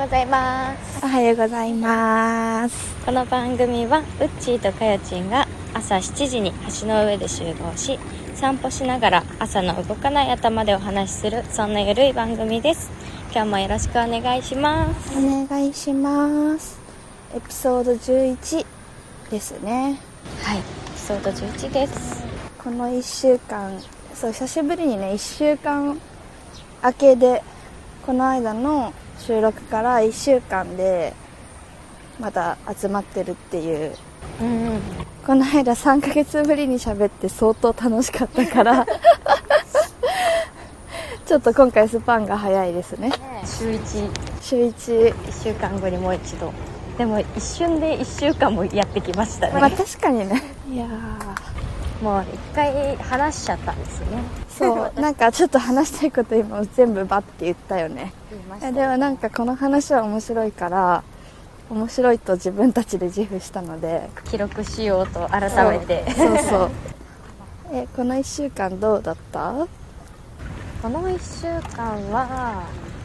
ございます。 おはようございます。 この番組はウッチーとかよちんが朝7時に橋の上で集合し、散歩しながら朝の動かない頭でお話しする、そんなゆるい番組です。今日もよろしくお願いします。 お願いします。エピソード11ですね。 はい、エピソード11です。 この1週間、久しぶりにね、1週間明けで、この間の収録から1週間でまた集まってるっていう、この間3ヶ月ぶりに喋って相当楽しかったからちょっと今回スパンが早いですね。 週1、 1 週間後にもう一度。でも一瞬で1週間もやってきましたね。 まあ確かにね。いやもう一回話しちゃったんですよね。 そうなんかちょっと話したいこと今全部バッて言ったよね。でもなんかこの話は面白いから、面白いと自分たちで自負したので記録しようと改めて。 そうこの1週間どうだった？ この1週間は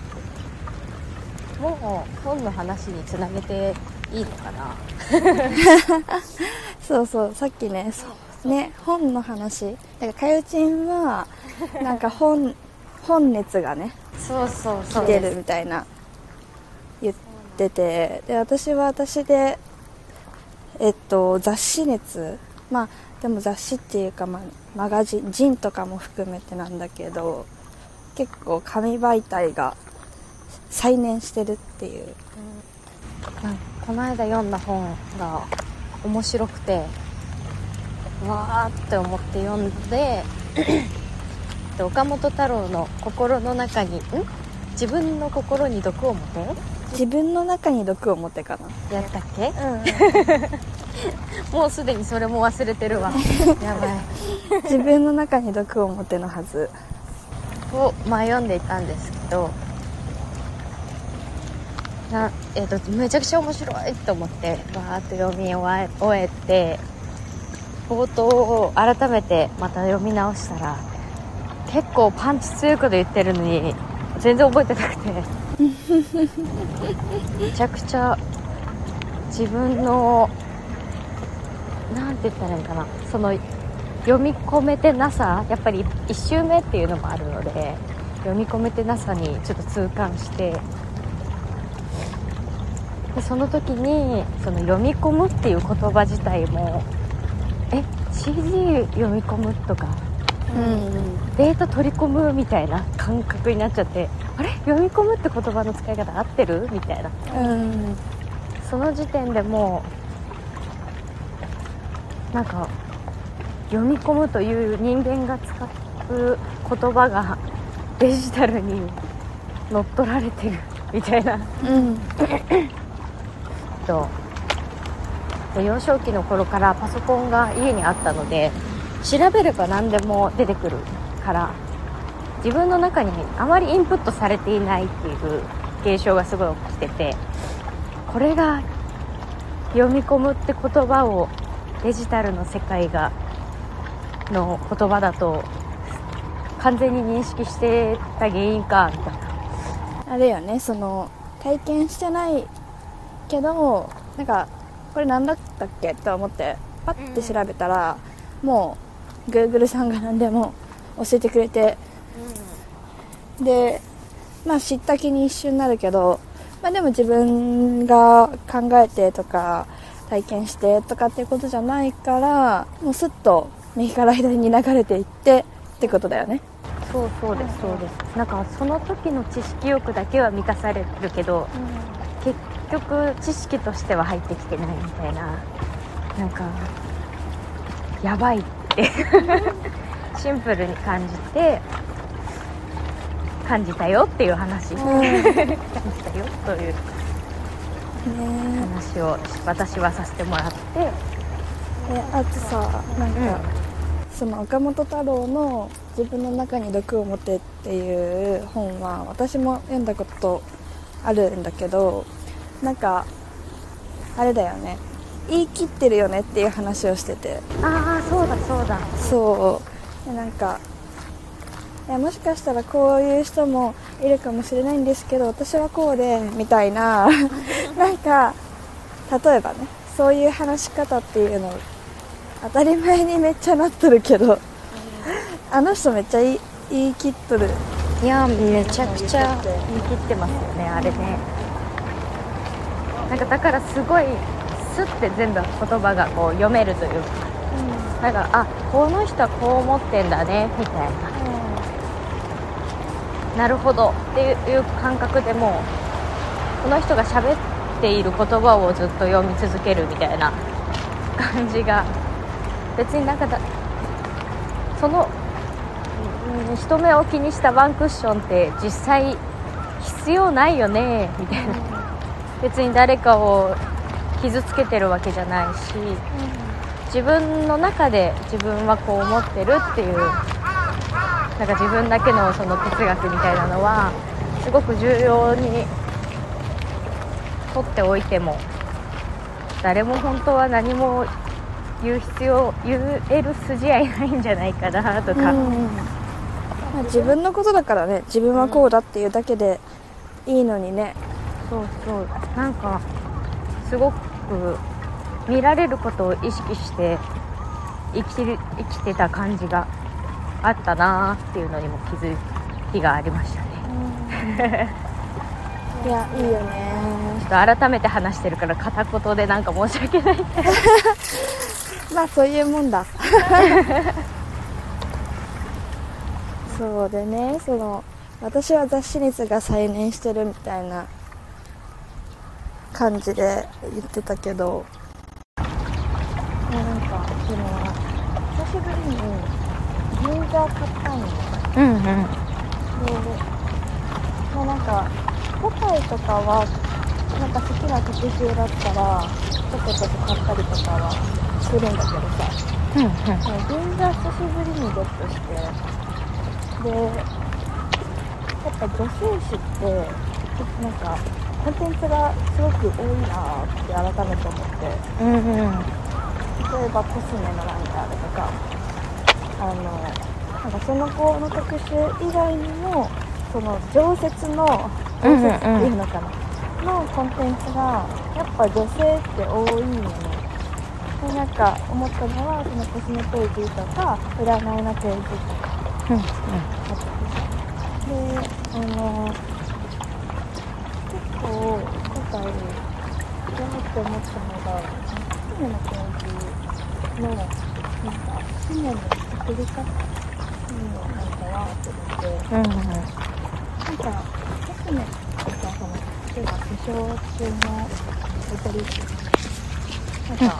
もう本の話につなげていいのかなそうさっきね、本の話だからかよちんはなんか本熱がねそう来てるみたいな言ってて、で私は私で雑誌熱、まあでも雑誌っていうか、マガジンジンとかも含めてなんだけど、結構紙媒体が再燃してるっていう、 この間読んだ本が面白くてわーって思って読んで岡本太郎の心の中に自分の心に毒を持て、 自分の中に毒を持てかな、 やったっけ、もうすでにそれも忘れてるわやばい自分の中に毒を持てのはずを、読んでいたんですけど、めちゃくちゃ面白いと思ってわーっと読み終えて、冒頭を改めてまた読み直したら結構パンチ強いこと言ってるのに全然覚えてなくてめちゃくちゃ自分のなんて言ったらいいかな、その読み込めてなさ、やっぱり一周目っていうのもあるので読み込めてなさにちょっと痛感して、でその時にその読み込むっていう言葉自体もCD 読み込むとか、データ取り込むみたいな感覚になっちゃって、あれ読み込むって言葉の使い方合ってるみたいな、その時点でもうなんか読み込むという人間が使う言葉がデジタルに乗っ取られてるみたいな、幼少期の頃からパソコンが家にあったので調べれば何でも出てくるから、自分の中にあまりインプットされていないっていう現象がすごい起きてて、これが読み込むって言葉をデジタルの世界の言葉だと完全に認識してた原因かみたいな。 あれよね、その体験してないけどなんかこれ何だったっけと思ってパッて調べたら、もう Google さんが何でも教えてくれて、で知った気に一瞬になるけど、でも自分が考えてとか体験してとかっていうことじゃないから、もうスッと右から左に流れていってってことだよね。 そうです。なんかその時の知識欲だけは満たされるけど、結局知識としては入ってきてないみたいな、なんかやばいってシンプルに感じたよっていう話、感じたよという話を私はさせてもらって、 あとさ、なんか、その岡本太郎の自分の中に毒を持てっていう本は私も読んだことあるんだけど、なんかあれだよね、言い切ってるよねっていう話をしてて、 そうだそうでなんかもしかしたらこういう人もいるかもしれないんですけど、私はこうでみたいななんか例えばね、そういう話し方っていうの当たり前にめっちゃなっとるけどあの人めっちゃ言い切っとる。 いやめちゃくちゃ言い切ってますよね、あれね。なんかだからすごいスッて全部言葉がこう読めるというか、だからあ、この人はこう思ってんだねみたいな、なるほどっていう感覚でもうこの人が喋っている言葉をずっと読み続けるみたいな感じが、別になんかその人目を気にしたワンクッションって実際必要ないよねみたいな、別に誰かを傷つけてるわけじゃないし、自分の中で自分はこう思ってるっていう、なんか自分だけのその哲学みたいなのはすごく重要に取っておいても、誰も本当は何も言える筋合いないんじゃないかなとか、 自分のことだからね、自分はこうだっていうだけでいいのにね。 そうそう、なんかすごく見られることを意識して生きてた感じがあったなっていうのにも気づきがありましたね。 いや、いいよね。 ちょっと改めて話してるから片言でなんか申し訳ないまあそういうもんだそうでね、私は雑誌率が再燃してるみたいな感じで言ってたけど、なんか久しぶりに銀座買ったんよ。で、なんかポタイとかはなんか好きな特集だったらちょこちょこ買ったりとかはするんだけどさ、銀座久しぶりにゲットして、でやっぱ女性誌ってなんかコンテンツがすごく多いなって改めて思って、例えばコスメのなんかあるとか、なんかその子の特集以外にもその常設っていうのかな、のコンテンツがやっぱ女性って多いよね。でなんか思ったのは、そのコスメページとか占いのページとかで、結構今回やって思ったのが、コスメのページのなんかコスメの作り方っていうのなんかなって思って、なんかコスメとか例えば化粧中のボトルなんか、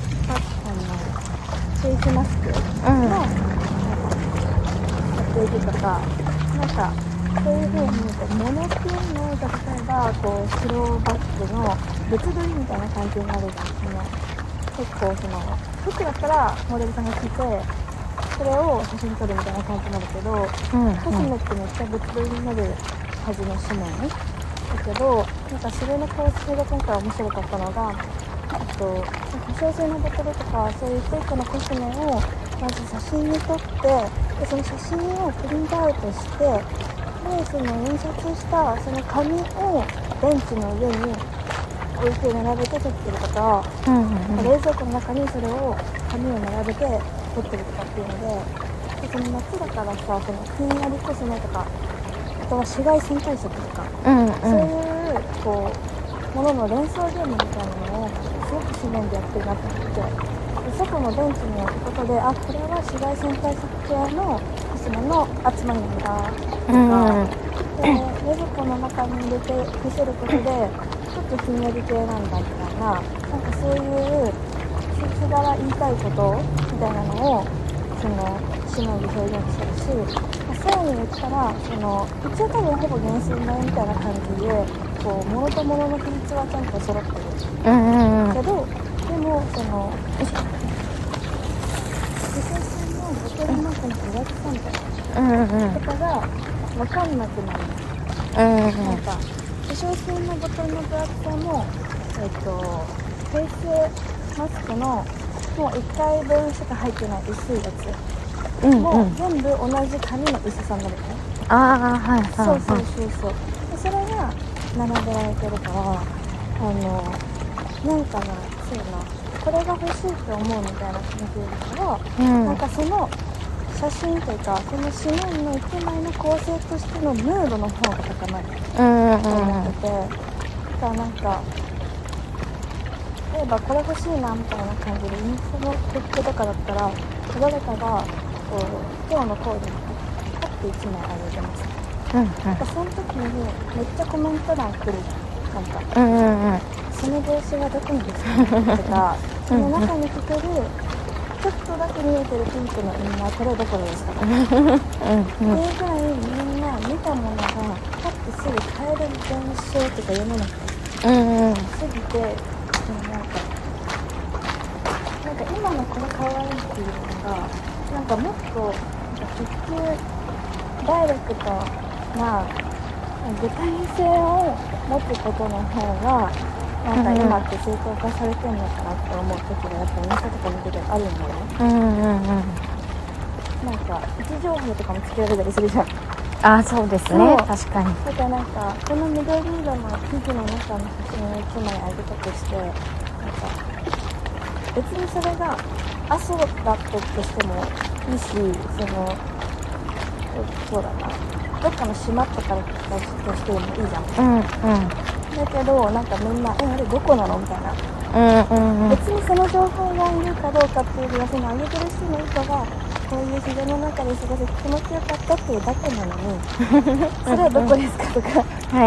フェイスマスクのページとか、なんかそういう風に物っていうのを、例えばこう白バッグの別撮りみたいな感じになるじゃん。結構服だったらモデルさんが着てそれを写真撮るみたいな感じになるけど、コスメってめっちゃ別撮りになるはずの紙面だけど、なんかそれの構成が今回面白かったのが、化粧水のボトルとかそういうフェイクのコスメをまず写真に撮って、でその写真をプリントアウトして、でその印刷したその紙をベンチの上に置いて並べて撮ってるとか、冷蔵庫の中にそれを紙を並べて撮ってるとかっていうので、その夏だからさ、そのひんやりコスメとか、あとは紫外線対策とか、そういうこうものの連想ゲームみたいなのをすごく自然でやってるなと思って、外のベンチに置くことで、あ、これは紫外線対策系のコスメの集まりなんだとか、で冷蔵庫の中に入れて見せることでちょっとひんやり系なんだみたいな、なんかそういう季節柄言いたいことみたいなのをその紙面で表現してるし、さらに言ったら一応多分ほぼ原寸大みたいな感じで、こう物と物の比率はちゃんと揃ってる、けどでも化粧水のボトルのこの分厚さみたいなとかが分かんなくなる。なんか化粧水のボトルの分厚さもフェイスマスクのもう1回分しか入ってない薄いやつもう全部同じ紙の薄さになるのね。 ああ、はいはい、 そうそうそうそう。でそれが並べられてるから、なんかな、そうやな、これが欲しいと思うみたいな感じだから、なんかその写真というかその紙面の一枚の構成としてのムードの方が高まると思ってて、だからなんか例えばこれ欲しいなみたいな感じでインスタのフックとかだったら、誰かがこう今日のコーデにパッて1枚あげてます、なんかその時にめっちゃコメント欄来るじゃん。なんか、その帽子はどこにですかとかその中に着てるちょっとだけ見えてるピンクのインナーこれどこですかっていうぐらいみんな見たものがパッてすぐ買える現象とか世の中すぎて、なんか今のこの可愛いっていうのがなんかもっと直球ダイレクトな具体性を持つことの方がなんか今って正当化されてるのかなって思う時がやっぱインスタとか見ててあるんだよね。なんか位置情報とかもつけられたりするじゃん。 あ、そうですね、確かに。 だからなんかこの緑色の生地の中の写真を1枚あげたとして、なんか別にそれが阿蘇だったとしてもいいし、そうだな、どっかの島とかだとしてもいいじゃん。だけどなんかみんなあれどこなのみたいな、別にその情報がいるかどうかっていうよりはその上げてる人の意図がこういう自然の中で過ごせて気持ちよかったっていうだけなのにそれはどこですかとか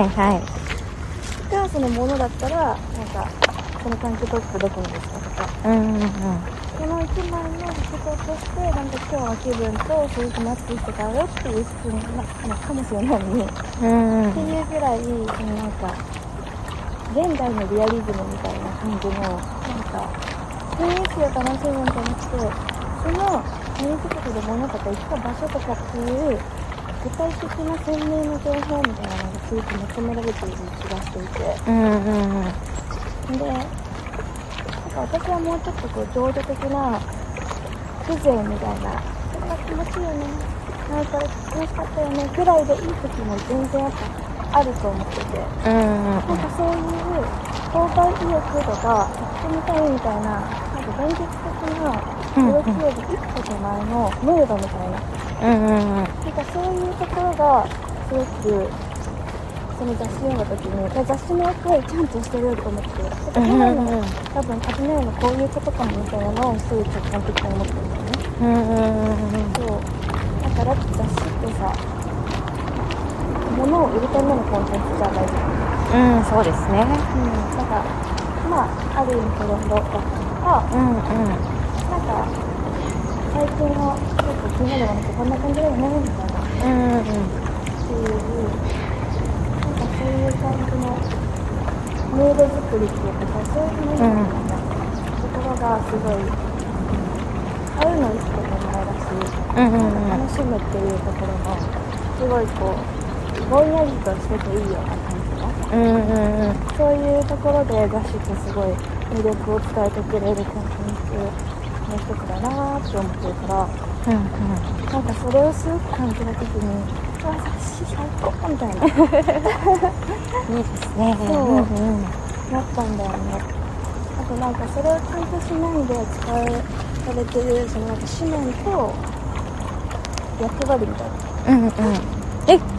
がそのものだったらなんかそのタンクトップどこにですかとか、この1枚の服装としてなんか今日の気分とすごくマッチしてたよっていう質問なかもしれないのに、っていうぐらいなんか現代のリアリズムみたいな感じのなんか雰囲気を楽しむんじゃなくて、その見えることで物とか行った場所とかっていう具体的な鮮明な情報みたいなのがすごく求められている気がしていて、でなんか私はもうちょっとこう情緒的な風情みたいな、それが気持ちいいよね、なんか楽しかったよねくらいでいい時も全然あると思ってて、なんかそういう購買意欲とか行ってみたいみたいな、なんか現実的な動きより一歩手前のムードみたいな、なんかそういうところがすごくその雑誌読んだ時に雑誌の役割ちゃんとしてると思って、今の多分初めのこういうことかもみたいなのをすごい直感的に思ってるんだよね。そうだから雑誌ってさ、物を売るためのコンテンツじゃないじゃん。 そうですね。 だからまあある意味トレンドだったりとか、なんか最近のちょっと気になるものってこんな感じだよねみたいな、っていうなんかそういう感じのムード作りっていうかそういうものみたいなところがすごいああいうの一個手前だし、楽しむっていうところのすごいこうぼんやりとしてていいような感じの、そういうところで雑誌ってすごい魅力を伝えてくれるコンテンツの一つだなって思ってるから、なんかそれをすごく感じた時に雑誌最高みたいな。いいですね。 なったんだよね。あとなんかそれをちゃんとしないで使われてるそのなんか紙面と役割みたいな。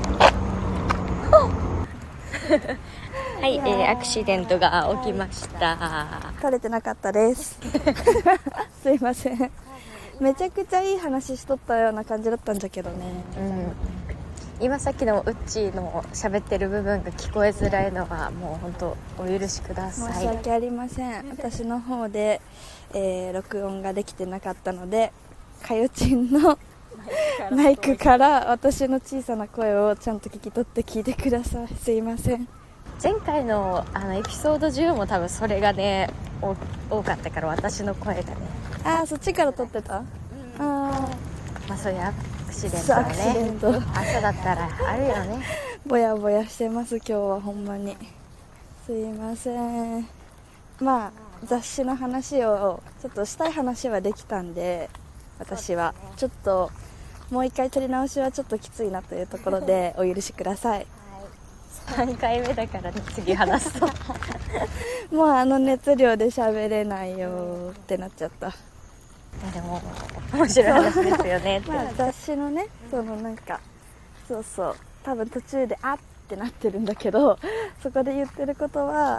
はい、アクシデントが起きました。 撮れてなかったですすいません。めちゃくちゃいい話しとったような感じだったんだけどね、 今さっきのウッチーの喋ってる部分が聞こえづらいのはもう本当お許しください。 申し訳ありません。私の方で、録音ができてなかったのでかよちんのマイクから私の小さな声をちゃんと聞き取って聞いてください。すいません。 前回のエピソード10も多分それがね多かったから、私の声がね。 そっちから撮ってた。 まあそういうアクシデントはね、朝だったらあるよね。 ぼやぼやしてます今日はほんまに。すいません。まあ雑誌の話をちょっとしたい話はできたんで、 私は、 そうですね。 ちょっともう一回撮り直しはちょっときついなというところでお許しください。 はい、3回目だからね、次話すともうあの熱量で喋れないよってなっちゃった。 でも面白い話ですよねって、 まあ、雑誌のね、そのなんかそうそう多分途中であってなってるんだけど、そこで言ってることは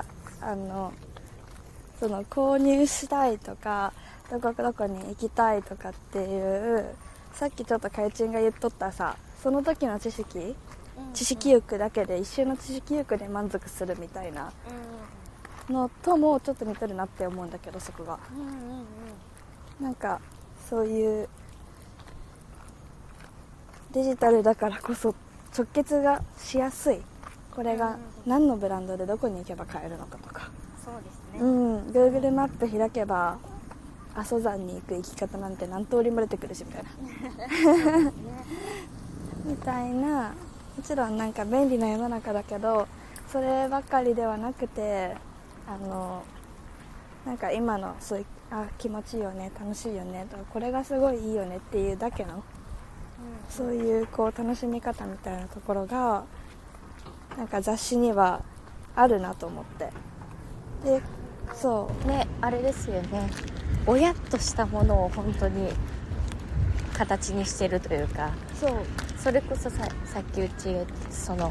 その購入したいとかどこに行きたいとかっていう、さっきちょっとかゆちんが言っとったさ、その時の知識欲だけで、一瞬の知識欲で満足するみたいなのともちょっと似てるなって思うんだけど、そこがなんかそういうデジタルだからこそ直結がしやすい、これが何のブランドでどこに行けば買えるのかとか、 そうですね、 Google マップ開けば阿蘇山に行く行き方なんて何通りも出てくるしみたいなみたいな、もちろんなんか便利な世の中だけど、そればかりではなくてなんか今のそういう気持ちいいよね、楽しいよねとか、これがすごいいいよねっていうだけの、そういうこう楽しみ方みたいなところがなんか雑誌にはあるなと思って、でそうね、あれですよね、親としたものを本当に形にしてるというか、それこそさっきうちその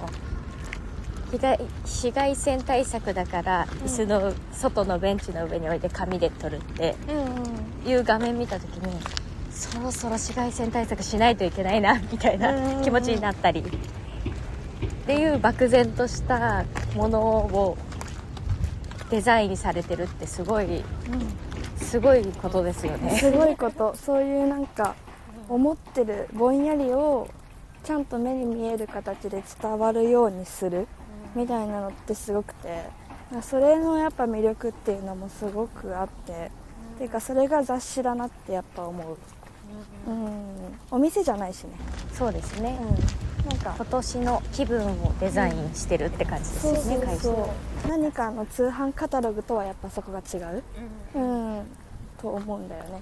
紫外線対策だから、椅子の外のベンチの上に置いて紙で撮るっていう画面見た時に、そろそろ紫外線対策しないといけないなみたいな気持ちになったりっていう漠然としたものをデザインされてるってすごいことですよね。 すごいこと、そういうなんか思ってるぼんやりをちゃんと目に見える形で伝わるようにするみたいなのってすごくて、それのやっぱ魅力っていうのもすごくあって、っていうかそれが雑誌だなってやっぱ思う。お店じゃないしね。 そうですね、 なんか今年の気分をデザインしてるって感じですよね、会社。 何かの通販カタログとはやっぱそこが違う、と思うんだよね。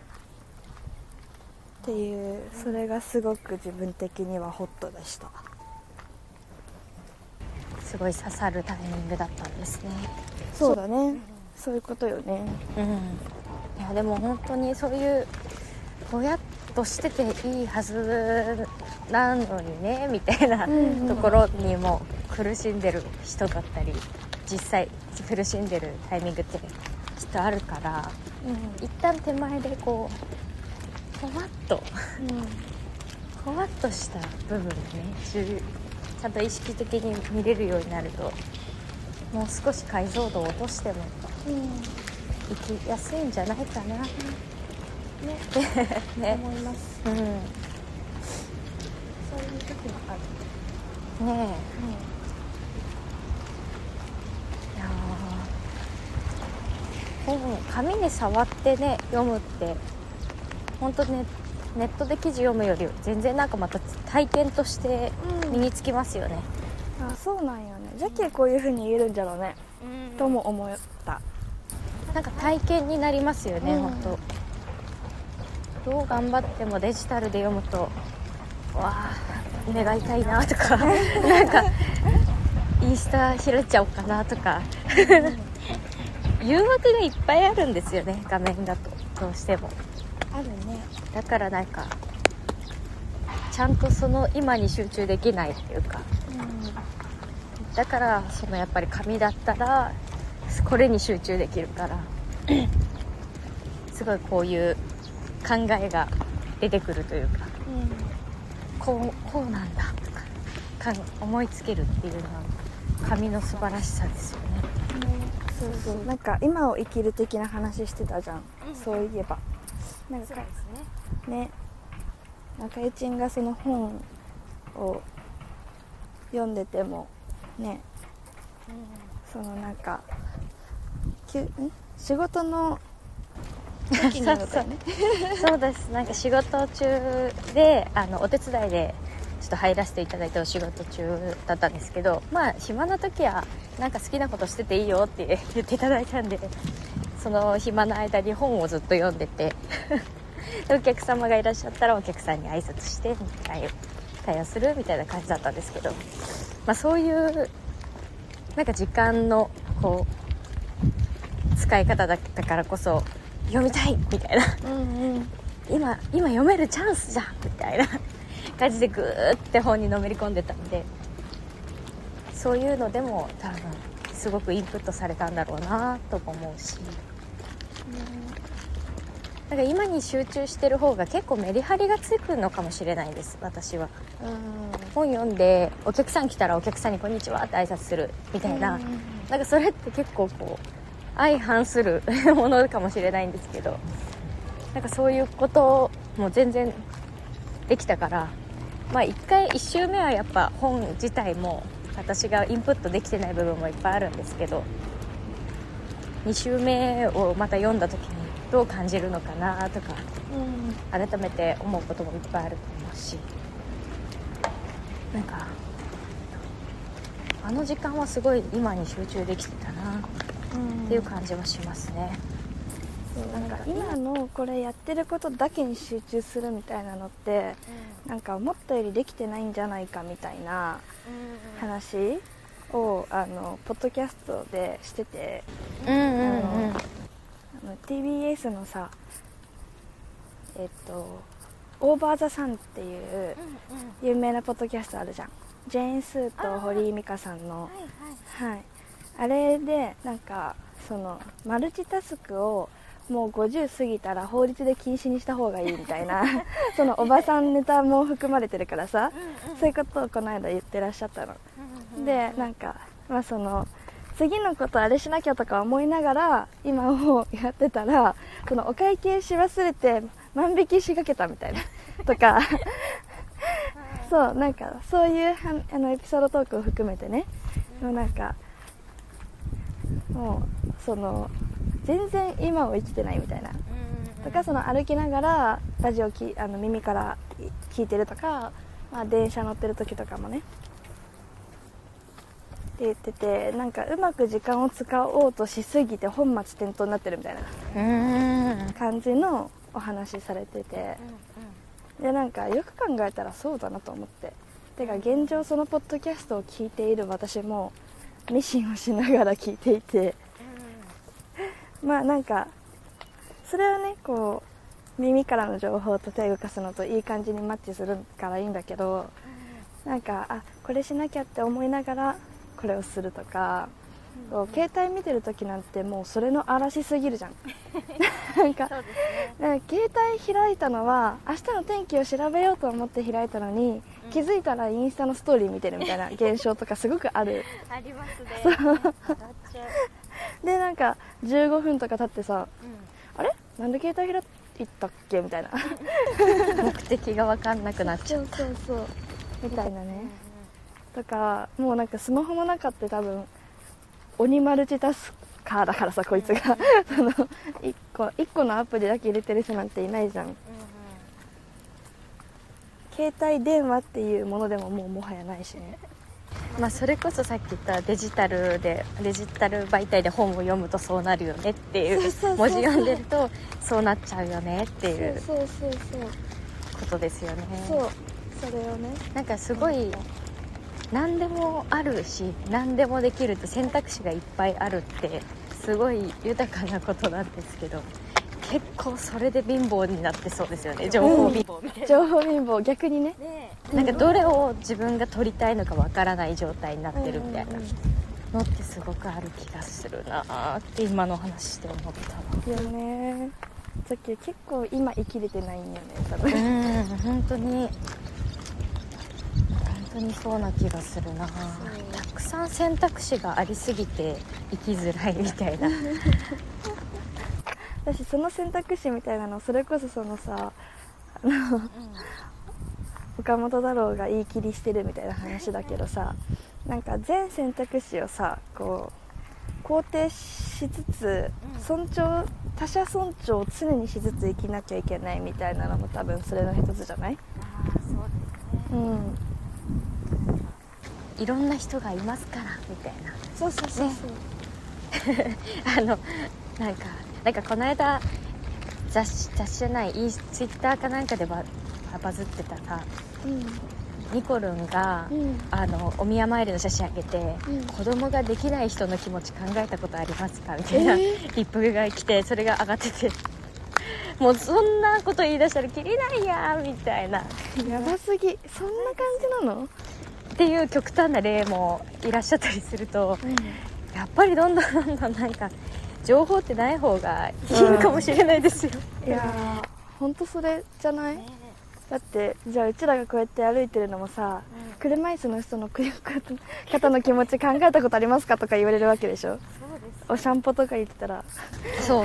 っていう、それがすごく自分的にはホットでした。 すごい刺さるタイミングだったんですね。 そうだね、そういうことよね。 いやでも本当にそういうぼやっとしてていいはずなのにねみたいなところにも苦しんでる人だったり、実際苦しんでるタイミングってきっとあるから、一旦手前でこうほわっとした部分でね、ちゃんと意識的に見れるようになると、もう少し解像度を落としても生きやすいんじゃないかな、ね思います。そういう時もあるねえ、いや本紙に触ってね読むって本当ね、ネットで記事読むより全然なんかまた体験として身につきますよね。 そうなんよね。じゃけこういう風に言えるんじゃろうね、とも思った。 なんか体験になりますよね、本当。どう頑張ってもデジタルで読むと、わあ目が痛いなとかなんかインスタ開いちゃおうかなとか誘惑がいっぱいあるんですよね、画面だとどうしてもあるね。 だからなんかちゃんとその今に集中できないっていうか、だからそのやっぱり紙だったらこれに集中できるからすごいこういう考えが出てくるというか、こうなんだとか思いつけるっていうのは紙の素晴らしさですよね。 そうなんか今を生きる的な話してたじゃん、そういえばなんかそうですね、中江ちんがその本を読んでてもね、そのなんか仕事の時にのかねそうです。なんか仕事中でお手伝いでちょっと入らせていただいてお仕事中だったんですけど、まあ暇な時はなんか好きなことしてていいよって言っていただいたんで、その暇な間に本をずっと読んでてでお客様がいらっしゃったらお客さんに挨拶して対応するみたいな感じだったんですけど、そういうなんか時間のこう使い方だったからこそ読みたいみたいな、今読めるチャンスじゃんみたいな感じでグーって本にのめり込んでたので、そういうのでも多分すごくインプットされたんだろうなとも思うし、なんか今に集中してる方が結構メリハリがつくのかもしれないです。私は本読んでお客さん来たらお客さんにこんにちはって挨拶するみたいな、なんかそれって結構こう相反するものかもしれないんですけど、なんかそういうことも全然できたから、1周目はやっぱ本自体も私がインプットできてない部分もいっぱいあるんですけど、2周目をまた読んだ時にどう感じるのかなとか、改めて思うこともいっぱいあると思うし、なんかあの時間はすごい今に集中できてたなっていう感じはしますね。 なんか今のこれやってることだけに集中するみたいなのって、なんか思ったよりできてないんじゃないかみたいな話をポッドキャストでしてて、TBS のさオーバーザサンっていう有名なポッドキャストあるじゃん。ジェーン・スーと堀井美香さんの、あれでなんかそのマルチタスクをもう50過ぎたら法律で禁止にした方がいいみたいなそのおばさんネタも含まれてるからさ、そういうことをこの間言ってらっしゃったの、でなんかその次のことあれしなきゃとか思いながら今をやってたら、そのお会計し忘れて万引きしかけたみたいなとかそうなんかそういうエピソードトークを含めてね、なんかもうその全然今を生きてないみたいな、とかその歩きながらラジオ耳から聞いてるとか、電車乗ってる時とかもねって言ってて、なんかうまく時間を使おうとしすぎて本末転倒になってるみたいな感じのお話されてて、でなんかよく考えたらそうだなと思って、てか現状そのポッドキャストを聞いている私もミシンをしながら聞いていて、なんかそれはねこう耳からの情報と手を動かすのといい感じにマッチするからいいんだけど、なんかこれしなきゃって思いながらこれをするとか、携帯見てる時なんてもうそれの嵐すぎるじゃんなんかそうですね、携帯開いたのは明日の天気を調べようと思って開いたのに、気づいたらインスタのストーリー見てるみたいな現象とかすごくあるありますね。 でなんか15分とか経ってさ、あれなんで携帯開いたっけみたいな目的が分かんなくなっちゃう。 そうみたいなね、とかもうなんかスマホの中って多分鬼マルチタスカーだからさ、こいつがその1個のアプリだけ入れてる人なんていないじゃん、携帯電話っていうものでももはやないしねそれこそさっき言ったデジタル媒体で本を読むとそうなるよねっていう、文字読んでるとそうなっちゃうよねっていうことですよね。 それをね、 なんかすごい何でもあるし何でもできるって選択肢がいっぱいあるってすごい豊かなことなんですけど、結構それで貧乏になってそうですよね。情報貧乏みたいな、 情報貧乏逆にね、 なんかどれを自分が取りたいのかわからない状態になってるみたいなのってすごくある気がするなって今の話して思ったよね。さっき結構今生きれてないんよね多分。 本当にそうな気がするな。たくさん選択肢がありすぎて生きづらいみたいな私その選択肢みたいなのそれこそそのさ岡本太郎が言い切りしてるみたいな話だけどさ、なんか全選択肢をさこう肯定しつつ他者尊重を常にしつつ生きなきゃいけないみたいなのも多分それの一つじゃない？ そうですね。いろんな人がいますからみたいな。そう、なんかこの間雑誌じゃないツイッターかなんかでバズってたさ、ニコルンが、お宮参りの写真あげて、子供ができない人の気持ち考えたことありますかみたいな、リップが来て、それが上がっててもうそんなこと言い出したらきりないやみたいな。 やばすぎ。そんな感じなのっていう極端な例もいらっしゃったりすると、やっぱりどんどんなんか情報ってない方がいいかもしれないですよ、 いやーほんとそれじゃない、だってじゃあうちらがこうやって歩いてるのもさ、車椅子の人の方の気持ち考えたことありますかとか言われるわけでしょ。そうです。お散歩とか言ってたらそう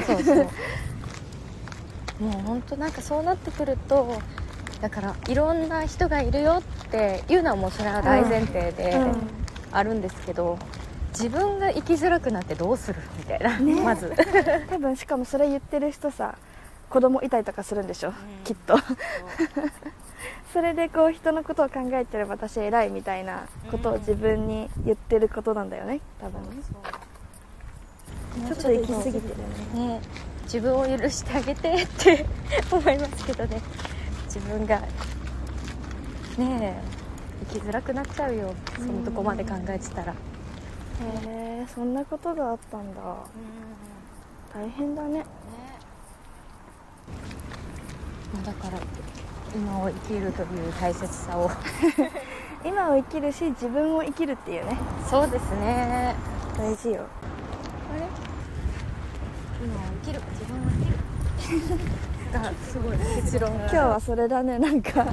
もうほんとなんかそうなってくると、だからいろんな人がいるよっていうのはもうそれは大前提であるんですけど、自分が生きづらくなってどうするみたいな、まず多分しかもそれ言ってる人さ、子供いたりとかするんでしょ、きっとそれでこう人のことを考えてる私偉いみたいなことを自分に言ってることなんだよね、多分ね。ちょっと行き過ぎてるね。 自分を許してあげてって思いますけどね。自分がね生きづらくなっちゃうよ、そのとこまで考えてたら。 そんなことがあったんだ。大変だね。 だから今を生きるという大切さを今を生きるし、自分を生きるっていうね。 そうですね、 大事よ。 今を生きる、自分を生きるがすごい結論が。 今日はそれだね、なんか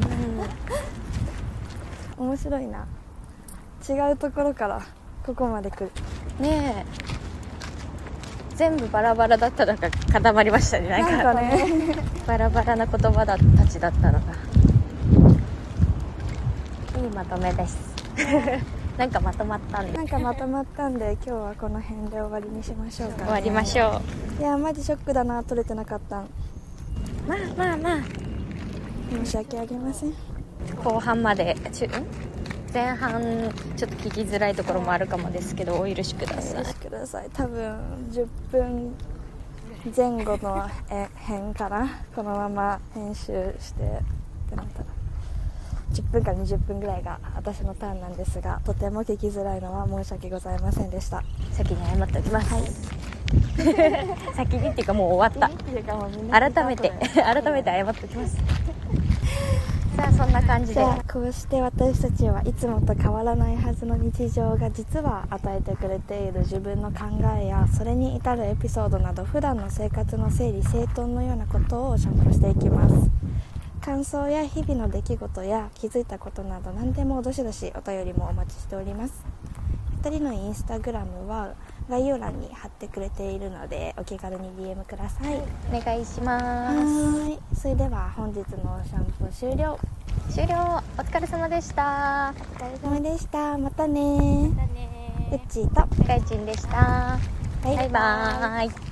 面白いな。違うところからここまで来るね。 全部バラバラだったのが固まりましたね。なんかねバラバラな言葉たちだったのがいいまとめですなんかまとまったんで、 今日はこの辺で終わりにしましょうか、ね。 終わりましょう。いやマジショックだな、撮れてなかったん。 まあ申し訳ありません。 後半まで前半ちょっと聞きづらいところもあるかもですけど、お許しください。 お許しください。多分10分前後の編かな、このまま編集してってなったら10分から20分ぐらいが私のターンなんですが、とても聞きづらいのは申し訳ございませんでした。 先に謝っておきます、はい先にっていうかもう終わった。改めて謝っておきますさあそんな感じで、 こうして私たちはいつもと変わらないはずの日常が実は与えてくれている自分の考えや、それに至るエピソードなど、普段の生活の整理整頓のようなことをシャンプしていきます。感想や日々の出来事や気づいたことなど何でもどしどしお便りもお待ちしております。2人のインスタグラムは概要欄に貼ってくれているので、お気軽に DM ください。 お願いします。 はい、それでは本日のシャンプー終了。 お疲れ様でした。 お疲れ様でした。またね。うっちーとかいちんでした。バイバーイ。